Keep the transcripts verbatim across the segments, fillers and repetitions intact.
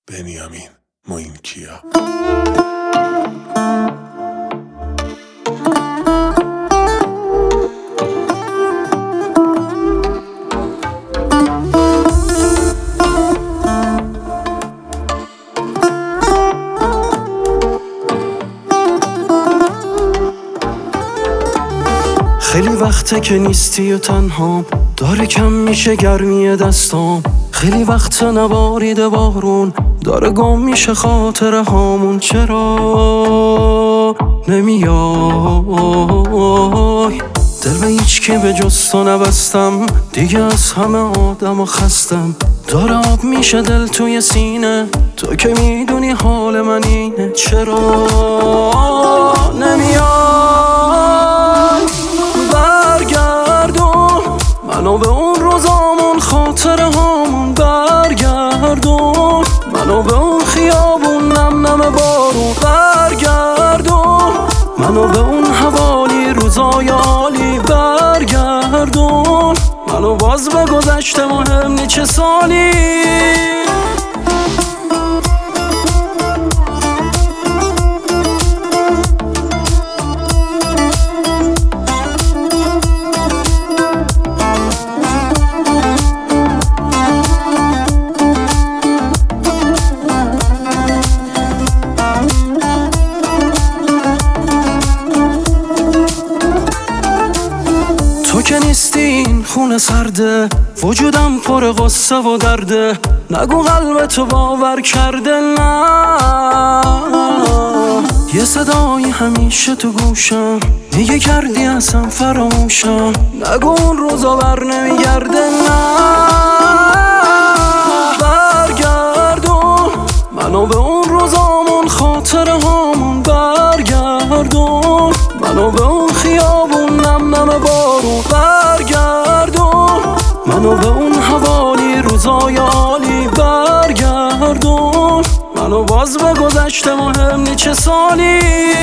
بنیامین موینکیا. خیلی وقته که نیستی و تنهام، داره کم میشه گرمی دستام. خیلی وقت نباریده بارون، داره گم میشه خاطره هامون. چرا نمیای؟ دل به هیچ کی به جز تو نبستم، دیگه از همه آدم و خستم. داره آب میشه دل توی سینه، تو که میدونی حال من اینه. چرا نمیای؟ برگردون منو به اون روزامون، خاطره هامون. برگردون منو به اون خیابون، نم نم بارون. برگردون منو به اون حوالی، روزای عالی. برگردون منو باز به گذشته، مهم نی چه سالی. تو که نیستی این خونه سرده، وجودم پر غصه و درده. نگو قلب تو باور کرده، نه. یه صدایی همیشه تو گوشم میگه کردی اصلا فراموشم. نگو اون روزا بر نمیگرده، نه. برگردون منو به اون روزامون، خاطره هامون. برگردون منو به اون خیابون، نم نم بارون. برگردون منو به اون حوالی، روزای عالی. برگردون منو باز به گذشته، مهم نی چه سالی.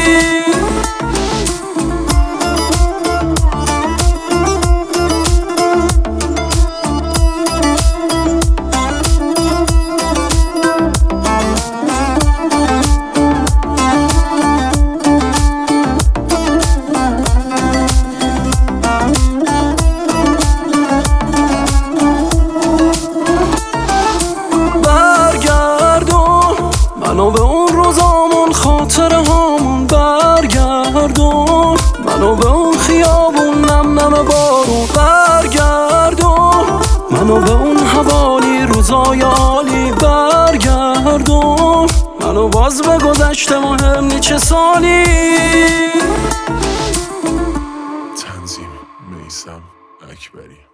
منو به اون روزامون، خاطره هامون. برگردون منو به اون خیابون، نم نم بارون. برگردون منو به اون حوالی، روزای عالی. برگردون منو باز به گذشته، مهم نی چه سالی. تنظیم میثم اکبری.